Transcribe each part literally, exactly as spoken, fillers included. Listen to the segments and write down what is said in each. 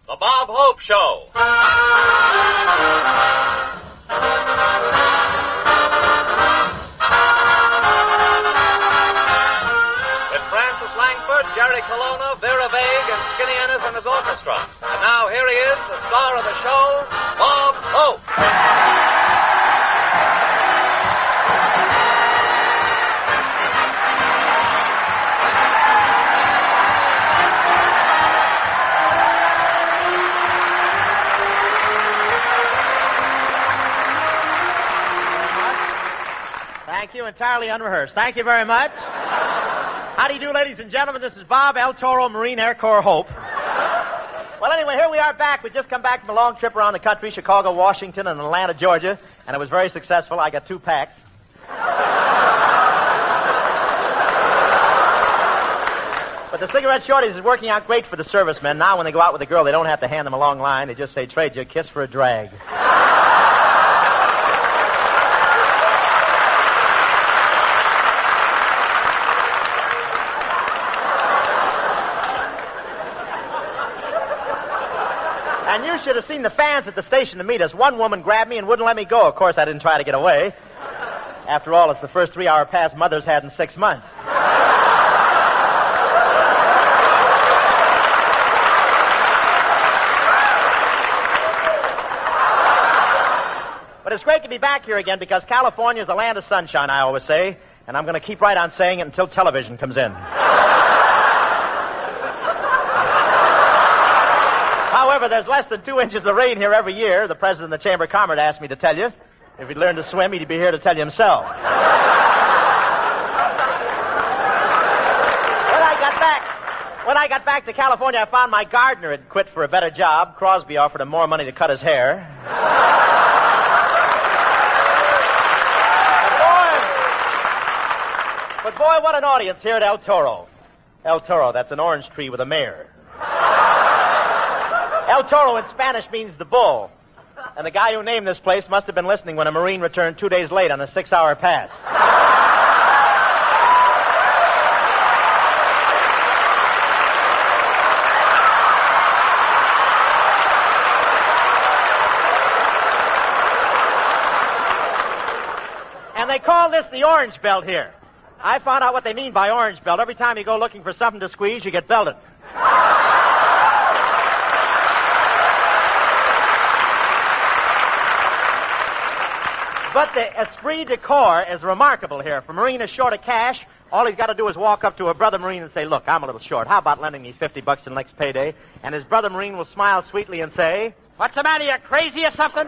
The Bob Hope Show. With Francis Langford, Jerry Colonna, Vera Vague, and Skinny Ennis and his orchestra. And now here he is, the star of the show, Bob Hope. Thank you. Entirely unrehearsed. Thank you very much. How do you do, ladies and gentlemen? This is Bob El Toro, Marine Air Corps Hope. Well, anyway, here we are back. We just come back from a long trip around the country, Chicago, Washington, and Atlanta, Georgia, and it was very successful. I got two packs. But the cigarette shortage is working out great for the servicemen. Now when they go out with a girl, they don't have to hand them a long line. They just say, trade you a kiss for a drag. And you should have seen the fans at the station to meet us. One woman grabbed me and wouldn't let me go. Of course, I didn't try to get away. After all, it's the first three-hour pass Mother's had in six months. But it's great to be back here again because California is a land of sunshine, I always say. And I'm going to keep right on saying it until television comes in. However, there's less than two inches of rain here every year. The president of the Chamber of Commerce asked me to tell you. If he'd learned to swim, he'd be here to tell you himself. When I got back, when I got back to California, I found my gardener had quit for a better job. Crosby offered him more money to cut his hair. But boy, but boy, what an audience here at El Toro. El Toro, that's an orange tree with a mare. El Toro in Spanish means the bull. And the guy who named this place must have been listening when a Marine returned two days late on a six-hour pass. And they call this the Orange Belt here. I found out what they mean by Orange Belt. Every time you go looking for something to squeeze, you get belted. But the esprit de corps is remarkable here. If a Marine is short of cash, all he's got to do is walk up to a brother Marine and say, look, I'm a little short. How about lending me fifty bucks in the next payday? And his brother Marine will smile sweetly and say, what's the matter, you crazy or something?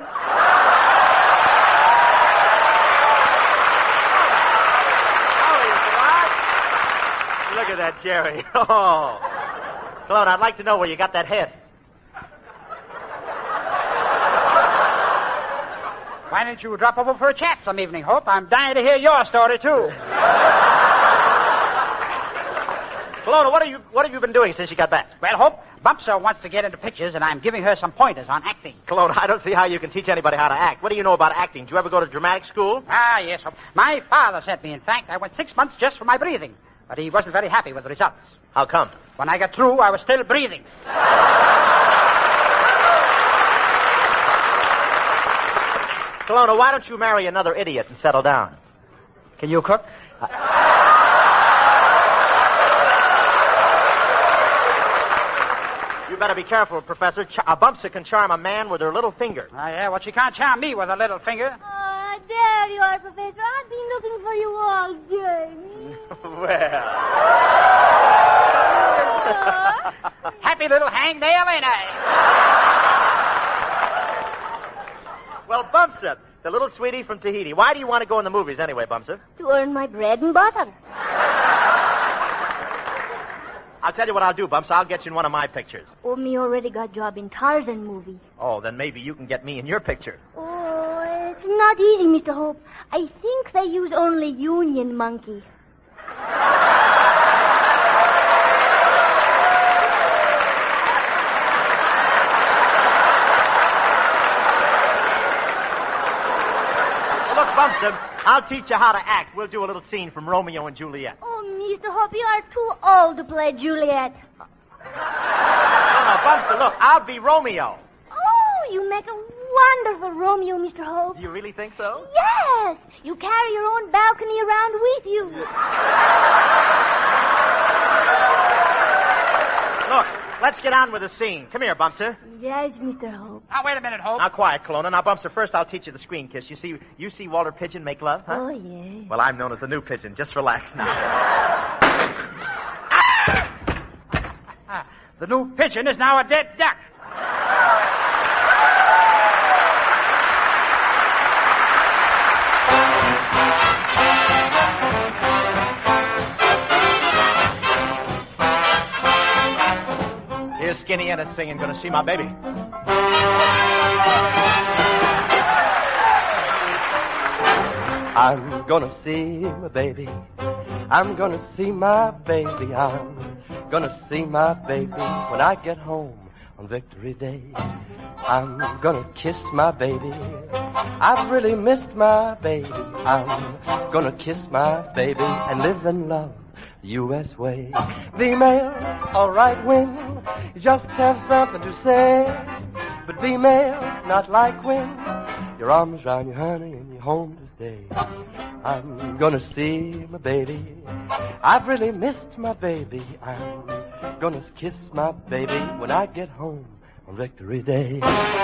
Look at that, Jerry. Oh. Cologne, I'd like to know where you got that head. Why don't you drop over for a chat some evening, Hope? I'm dying to hear your story, too. Colonna, what, are you, what have you been doing since you got back? Well, Hope, Bumser wants to get into pictures, and I'm giving her some pointers on acting. Colonna, I don't see how you can teach anybody how to act. What do you know about acting? Did you ever go to dramatic school? Ah, yes, Hope. My father sent me. In fact, I went six months just for my breathing. But he wasn't very happy with the results. How come? When I got through, I was still breathing. Colonna, why don't you marry another idiot and settle down? Can you cook? Uh... You better be careful, Professor. Ch- a Bumster can charm a man with her little finger. Ah, yeah, well, she can't charm me with her little finger. Oh, there you are, Professor. I've been looking for you all day. Well. Happy little hangnail, ain't I? Well, Bumster, the little sweetie from Tahiti, why do you want to go in the movies anyway, Bumster? To earn my bread and butter. I'll tell you what I'll do, Bumps. I'll get you in one of my pictures. Oh, me already got job in Tarzan movie. Oh, then maybe you can get me in your picture. Oh, it's not easy, Mister Hope. I think they use only Union Monkey. Look, Bumps, I'll teach you how to act. We'll do a little scene from Romeo and Juliet. Oh, Mister Hope, you are too old to play Juliet. No, no, Bumster, look, I'll be Romeo. Oh, you make a wonderful Romeo, Mister Hope. Do you really think so? Yes. You carry your own balcony around with you. Look, let's get on with the scene. Come here, Bumster. Yes, Mister Hope. Now, wait a minute, Hope. Now, quiet, Kelowna. Now, Bumster, first I'll teach you the screen kiss. You see, you see Walter Pigeon make love, huh? Oh, yes. Well, I'm known as the new Pigeon. Just relax now. Ah, the new pigeon is now a dead duck. Here's Skinny Ennis singing, Gonna See My Baby. I'm gonna see my baby. I'm gonna see my baby. I'm gonna see my baby when I get home on Victory Day. I'm gonna kiss my baby. I've really missed my baby. I'm gonna kiss my baby and live in love the U S way. Female or right wing, you just have something to say. But female, not like when your arms round your honey and you're home to stay. I'm gonna see my baby. I've really missed my baby. I'm gonna kiss my baby when I get home on Victory Day.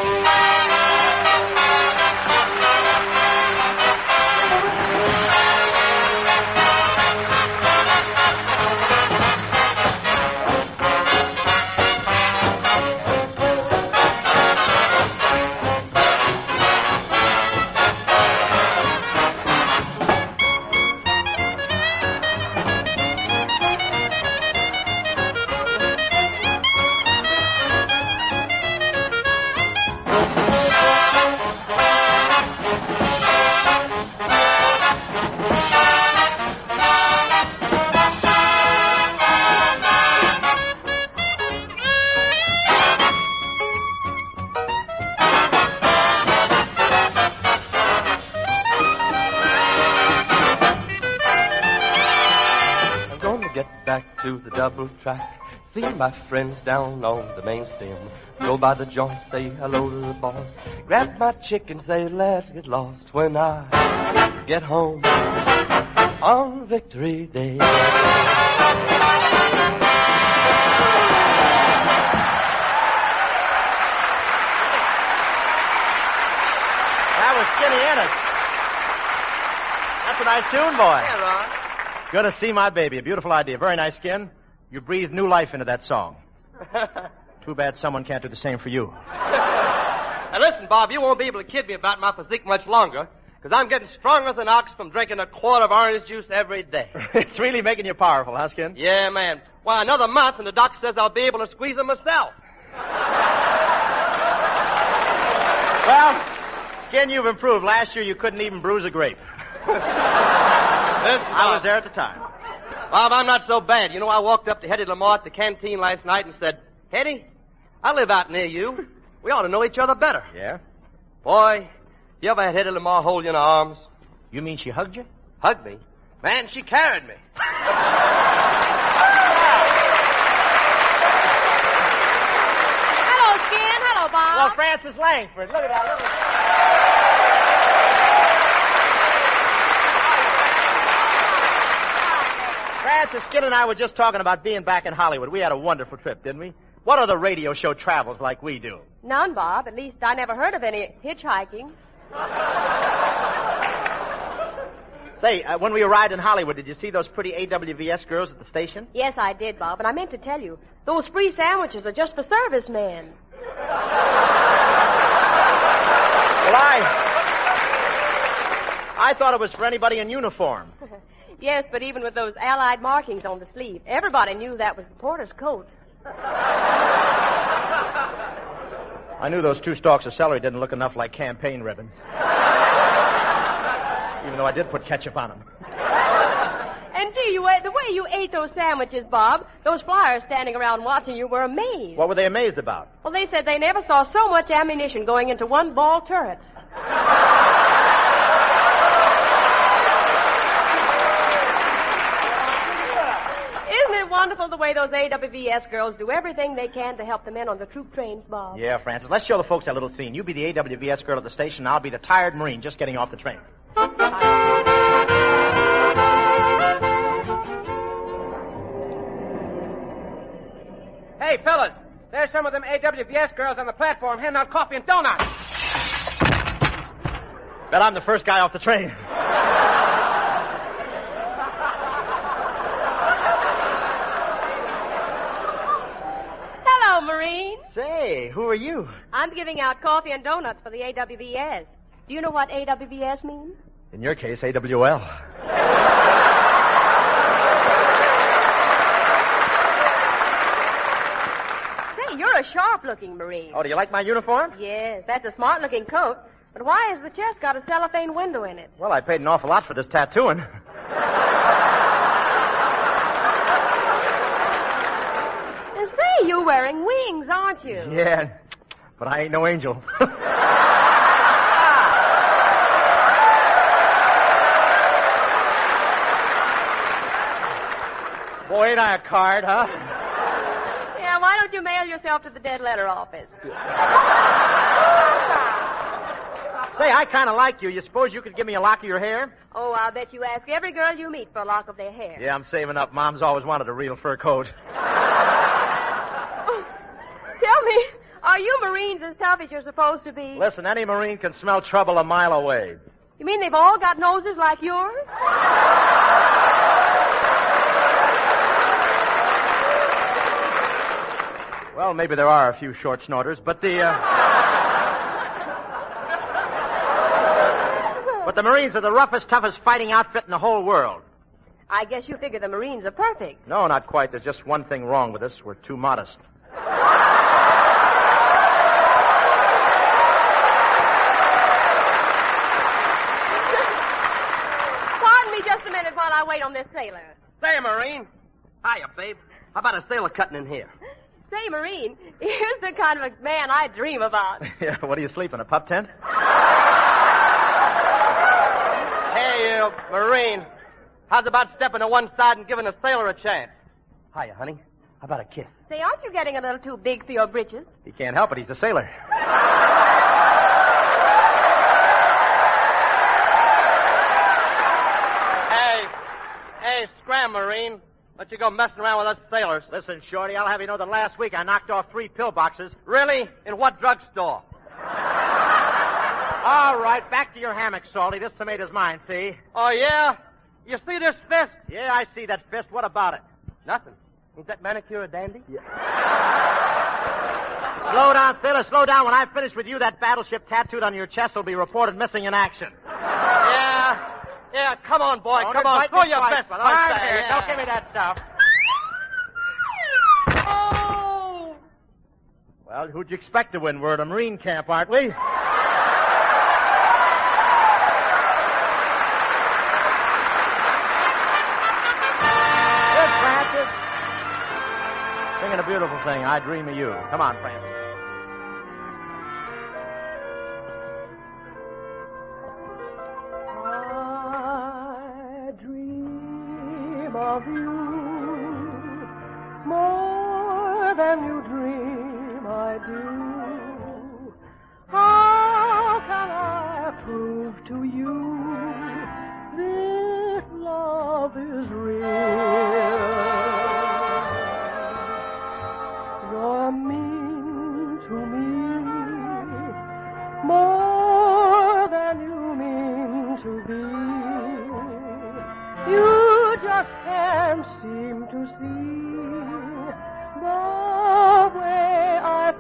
To the double track, see my friends down on the main stem. Go by the joint, say hello to the boss. Grab my chicken, say let's get lost when I get home on Victory Day. That was Skinny Ennis. That's a nice tune, boy. Yeah, Ron. Gonna see my baby. A beautiful idea. Very nice, Skin. You breathed new life into that song. Too bad someone can't do the same for you. Now listen, Bob, you won't be able to kid me about my physique much longer, because I'm getting stronger than ox from drinking a quart of orange juice every day. It's really making you powerful, huh, Skin? Yeah, man. Why, another month and the doc says I'll be able to squeeze them myself. Well, Skin, you've improved. Last year you couldn't even bruise a grape. I was there at the time. Bob, I'm not so bad. You know, I walked up to Hetty Lamar at the canteen last night and said, Hetty, I live out near you. We ought to know each other better. Yeah? Boy, you ever had Hetty Lamar hold you in her arms? You mean she hugged you? Hugged me? Man, she carried me. Hello, Skin. Hello, Bob. Well, Francis Langford. Look at that. Look at that. Francis, Skin and I were just talking about being back in Hollywood. We had a wonderful trip, didn't we? What other radio show travels like we do? None, Bob. At least I never heard of any hitchhiking. Say, uh, when we arrived in Hollywood, did you see those pretty A W V S girls at the station? Yes, I did, Bob. And I meant to tell you, those free sandwiches are just for servicemen. Well, I... I thought it was for anybody in uniform. Yes, but even with those Allied markings on the sleeve, everybody knew that was the porter's coat. I knew those two stalks of celery didn't look enough like campaign ribbon. Even though I did put ketchup on them. And gee, you, the way you ate those sandwiches, Bob, those flyers standing around watching you were amazed. What were they amazed about? Well, they said they never saw so much ammunition going into one ball turret. Isn't it wonderful the way those A W V S girls do everything they can to help the men on the troop trains, Bob. Yeah, Francis. Let's show the folks that little scene. You be the A W V S girl at the station, and I'll be the tired Marine just getting off the train. Hey, fellas, there's some of them A W V S girls on the platform handing out coffee and donuts. Bet I'm the first guy off the train. Hello, Marine. Say, who are you? I'm giving out coffee and donuts for the A W V S. Do you know what A W V S means? In your case, A W L. Say, you're a sharp-looking Marine. Oh, do you like my uniform? Yes, that's a smart-looking coat. But why has the chest got a cellophane window in it? Well, I paid an awful lot for this tattooing. And say, you're wearing wings, aren't you? Yeah, but I ain't no angel. Boy, ain't I a card, huh? Yeah, why don't you mail yourself to the dead letter office? Say, I kind of like you. You suppose you could give me a lock of your hair? Oh, I'll bet you ask every girl you meet for a lock of their hair. Yeah, I'm saving up. Mom's always wanted a real fur coat. Oh, tell me, are you Marines as tough as you're supposed to be? Listen, any Marine can smell trouble a mile away. You mean they've all got noses like yours? Well, maybe there are a few short snorters, but the, uh... but the Marines are the roughest, toughest fighting outfit in the whole world. I guess you figure the Marines are perfect. No, not quite. There's just one thing wrong with us. We're too modest. Pardon me just a minute while I wait on this sailor. Say, Marine. Hiya, babe. How about a sailor cutting in here? Say, Marine, here's the kind of a man I dream about. Yeah, what are you sleeping, a pup tent? Hey, you, Marine. How's about stepping to one side and giving a sailor a chance? Hiya, honey. How about a kiss? Say, aren't you getting a little too big for your britches? He can't help it. He's a sailor. Hey, hey, scram, Marine. Let you go messing around with us sailors. Listen, Shorty, I'll have you know that last week I knocked off three pill boxes. Really? In what drugstore? All right, back to your hammock, Salty. This tomato's mine, see? Oh, yeah? You see this fist? Yeah, I see that fist. What about it? Nothing. Ain't that manicure a dandy? Yeah. Slow down, sailor, slow down. When I finish with you, that battleship tattooed on your chest will be reported missing in action. Yeah. Yeah, come on, boy. Don't come on. invite Throw me your twice, fist. but Hard I'm there. here. Yeah. Don't give me that stuff. Oh! Well, who'd you expect to win? We're at a Marine camp, aren't we? Good, Francis. Singing a beautiful thing. I dream of you. Come on, Francis. I dream of you more than you dream I do. How can I prove to you this love is real? You're mean to me more than you mean to be. You just can't seem to see the way I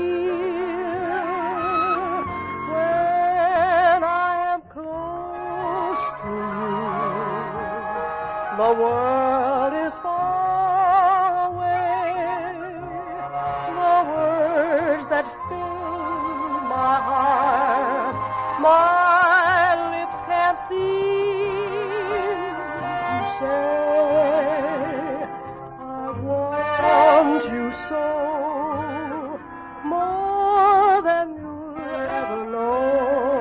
feel when I am close to you. The world is far away. The words that fill my heart, my lips can't seem to say. I want you so, more than you'll ever know,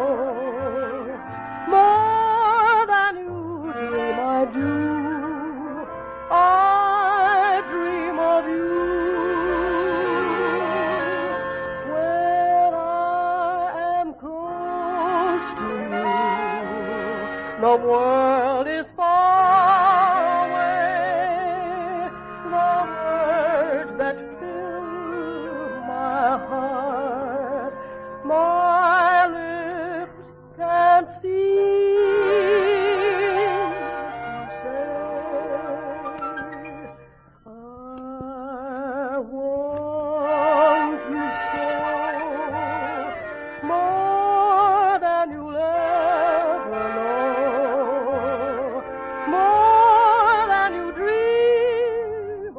more than you dream I do. The world is far away. The words that fill my heart, my lips can't seem to say. I want you so, more than you'll ever know, more than you dream.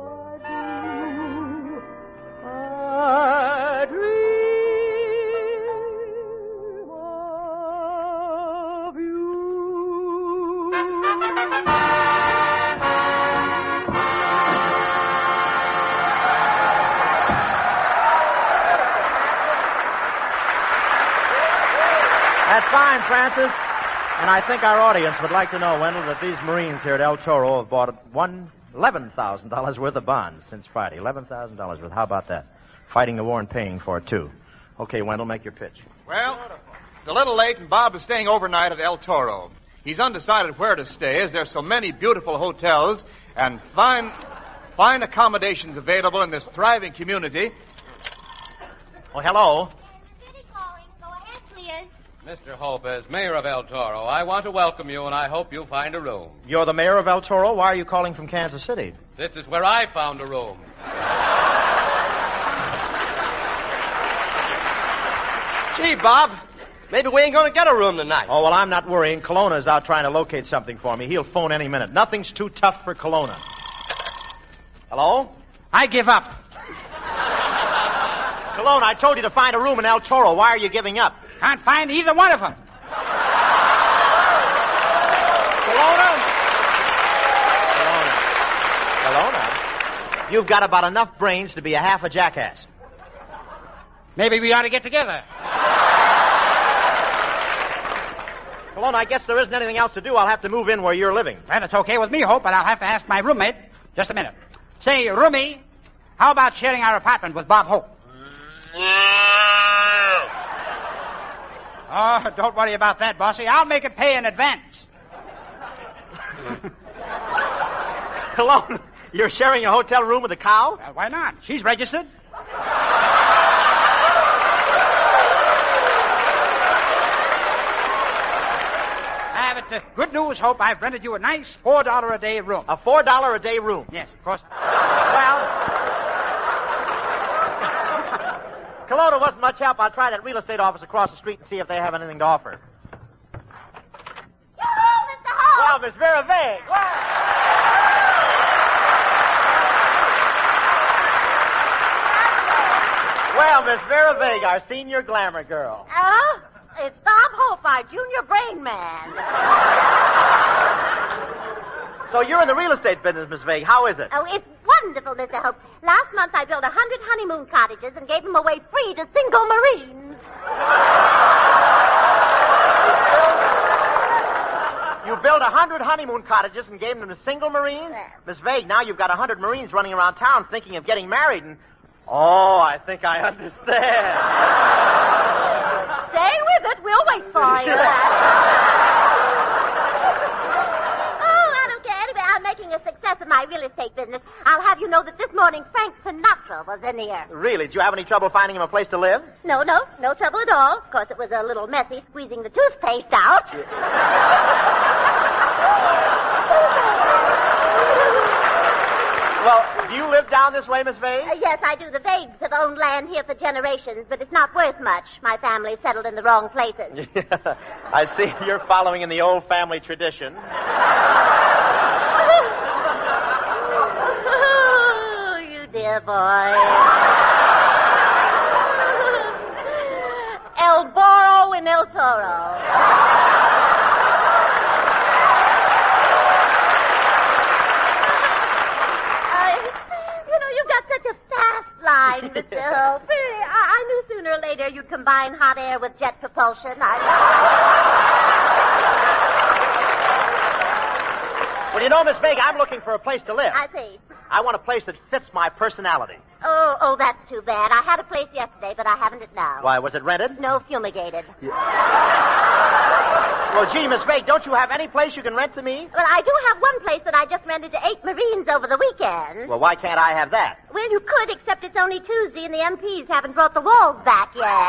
I do, I dream of you. That's fine, Francis. And I think our audience would like to know, Wendell, that these Marines here at El Toro have bought one eleven thousand dollars worth of bonds since Friday. Eleven thousand dollars worth. How about that? Fighting the war and paying for it too. Okay, Wendell, make your pitch. Well, it's a little late, and Bob is staying overnight at El Toro. He's undecided where to stay, as there's so many beautiful hotels and fine, fine accommodations available in this thriving community. Oh, hello. Go ahead, please. Mister Hope, as mayor of El Toro, I want to welcome you, and I hope you'll find a room. You're the mayor of El Toro? Why are you calling from Kansas City? This is where I found a room. Gee, Bob, maybe we ain't going to get a room tonight. Oh, well, I'm not worrying. Colona's out trying to locate something for me. He'll phone any minute. Nothing's too tough for Colona. Hello? I give up. Colona, I told you to find a room in El Toro. Why are you giving up? Can't find either one of them. Colona? Colona? Colona? You've got about enough brains to be a half a jackass. Maybe we ought to get together. Colona, I guess there isn't anything else to do. I'll have to move in where you're living. Well, it's okay with me, Hope, but I'll have to ask my roommate. Just a minute. Say, roomie, how about sharing our apartment with Bob Hope? Oh, don't worry about that, bossy. I'll make it pay in advance. Colona, you're sharing a hotel room with a cow? Well, why not? She's registered. Ah, but uh, good news, Hope. I've rented you a nice four dollar a day room. A four dollar a day room? Yes, of course. Well, Colona wasn't much help. I'll try that real estate office across the street and see if they have anything to offer. Yoo-hoo, Mister Hope! Well, Miss Vera Veg. Well, Miss Vera Veg, our senior glamour girl. Oh, it's Bob Hope, our junior brain man. So you're in the real estate business, Miss Veg. How is it? Oh, it's wonderful, Mister Hope. Last month I built a hundred honeymoon cottages and gave them away free to single Marines. You built a hundred honeymoon cottages and gave them to single Marines? Yeah. Miss Veg, now you've got a hundred Marines running around town thinking of getting married and... Oh, I think I understand. Stay with it. We'll wait for you. Oh, I don't care. Anyway, I'm making a success of my real estate business. I'll have you know that this morning Frank Sinatra was in here. Really? Did you have any trouble finding him a place to live? No, no, no trouble at all. Of course, it was a little messy squeezing the toothpaste out. Well, do you live down this way, Miss Veg? Uh, yes, I do. The Vagues have owned land here for generations, but it's not worth much. My family settled in the wrong places. Yeah, I see you're following in the old family tradition. Oh, you dear boy. El Boro in El Toro. Line, Mister Hope. Really, I, I knew sooner or later you'd combine hot air with jet propulsion. I... Well, you know, Miss Vega, I'm looking for a place to live. I see. I want a place that fits my personality. Oh, oh, that's too bad. I had a place yesterday, but I haven't it now. Why, was it rented? No, fumigated. Yeah. Well, gee, Miss Vague, don't you have any place you can rent to me? Well, I do have one place that I just rented to eight Marines over the weekend. Well, why can't I have that? Well, you could, except it's only Tuesday and the M Ps haven't brought the walls back yet.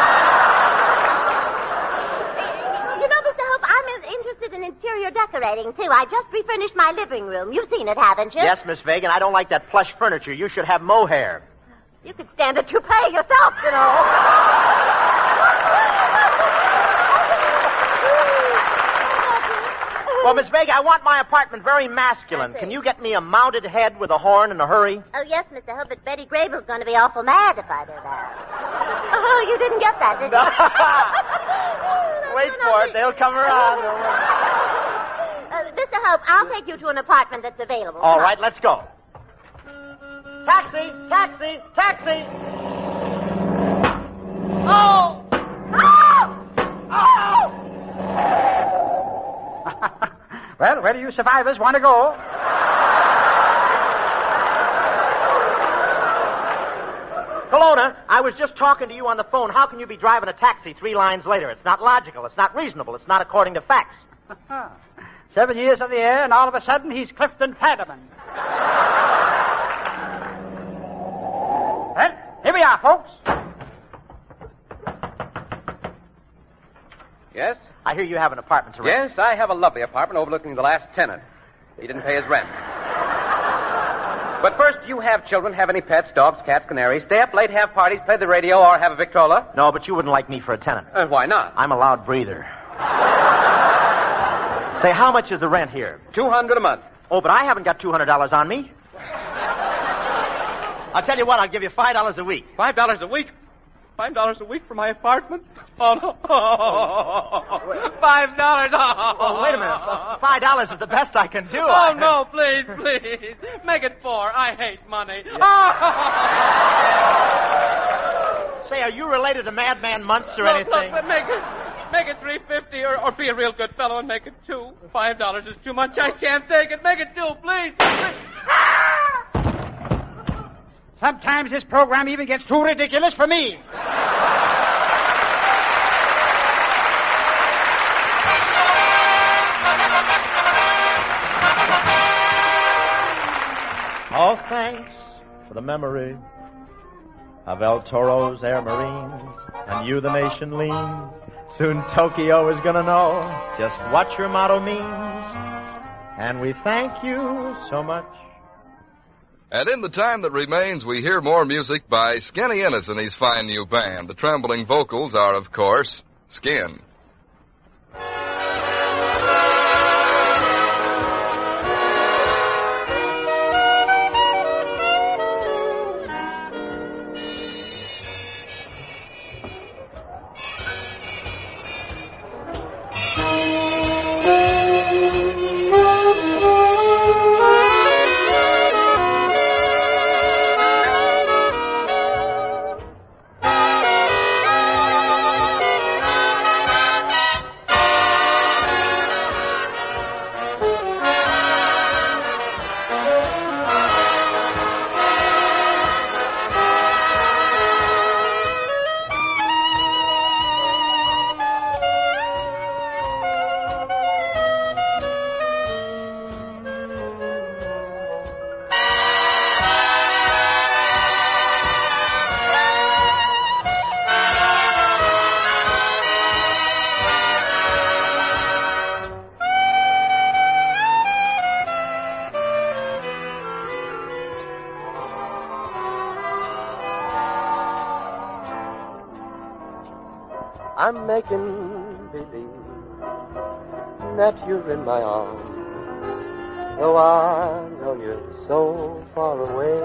You know, Mister Hope, I'm interested in interior decorating, too. I just refurnished my living room. You've seen it, haven't you? Yes, Miss Vague, and I don't like that plush furniture. You should have mohair. You could stand a toupee yourself, you know. Well, Miss Vega, I want my apartment very masculine. Can you get me a mounted head with a horn in a hurry? Oh, yes, Mister Hope, but Betty Grable's going to be awful mad if I do that. Oh, you didn't get that, did you? Wait for it. They'll come around. Uh, Mister Hope, I'll take you to an apartment that's available. All right, let's go. Taxi! Taxi! Taxi! Oh! Oh! Oh! Well, where do you survivors want to go? Kelowna, I was just talking to you on the phone. How can you be driving a taxi three lines later? It's not logical. It's not reasonable. It's not according to facts. Seven years of the air, and all of a sudden he's Clifton Fadiman. Well, here we are, folks. Yes? I hear you have an apartment to rent. Yes, I have a lovely apartment overlooking the last tenant. He didn't pay his rent. But first, do you have children, have any pets, dogs, cats, canaries, stay up late, have parties, play the radio, or have a Victrola? No, but you wouldn't like me for a tenant. Uh, why not? I'm a loud breather. Say, how much is the rent here? Two hundred a month. Oh, but I haven't got two hundred dollars on me. I'll tell you what, I'll give you five dollars a week. Five dollars a week? Five dollars a week for my apartment? Oh, no. Five dollars. Oh, Oh, wait a minute. Five dollars is the best I can do. Oh, I... no, please, please. Make it four. I hate money. Say, are you related to Madman Muntz or Look, anything? look, make it, make it three fifty, or, or be a real good fellow and make it two. Five dollars is too much. I can't take it. Make it two, please. please. Sometimes this program even gets too ridiculous for me. All thanks for the memory of El Toro's Air Marines, and you the nation lean. Soon Tokyo is gonna know just what your motto means, and we thank you so much. And in the time that remains, we hear more music by Skinny Ennis and his fine new band. The trembling vocals are, of course, Skin. I'm making believe that you're in my arms, though I know you're so far away.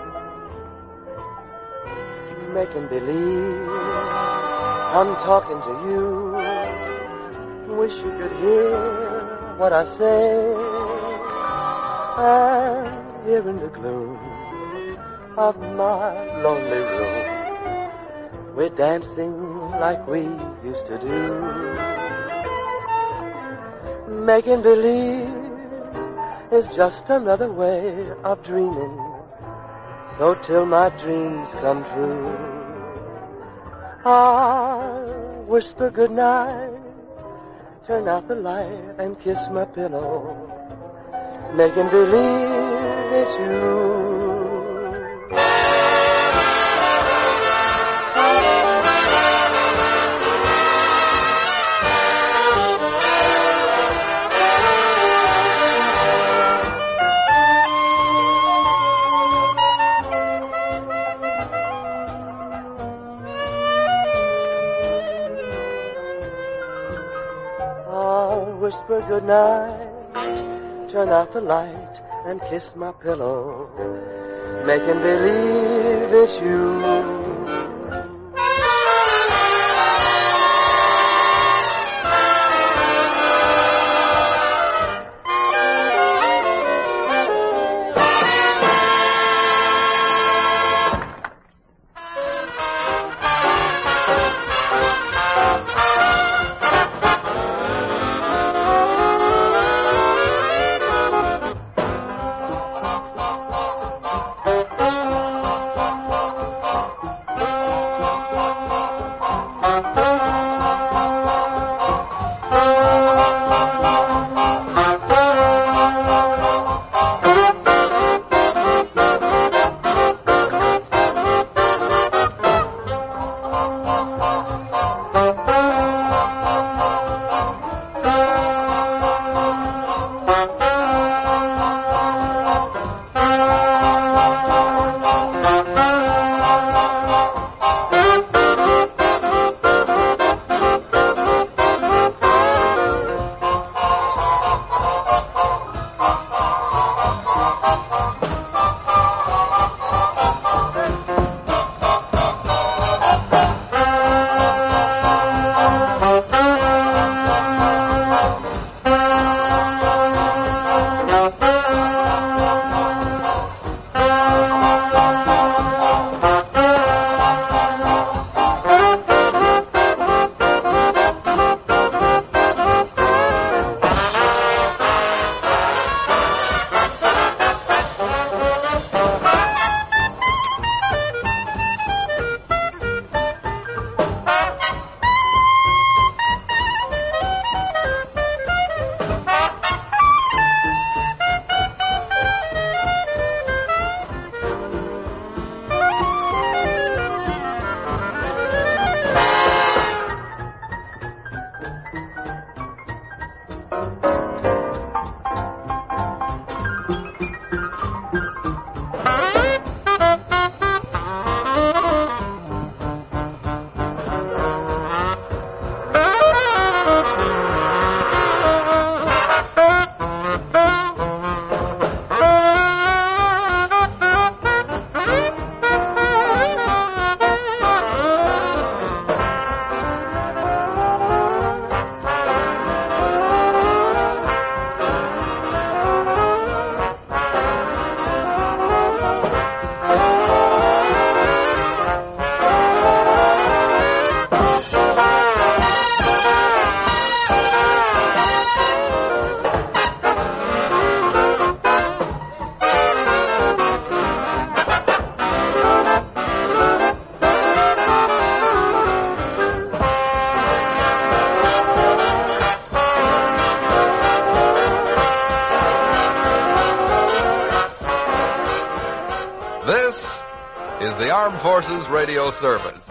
Making believe I'm talking to you. Wish you could hear what I say. And here in the gloom of my lonely room, we're dancing like we used to do. Making believe is just another way of dreaming. So till my dreams come true, I'll whisper goodnight turn out the light and kiss my pillow, making believe it's you. Whisper good night, turn out the light and kiss my pillow, making believe it's you. This is the Armed Forces Radio Service.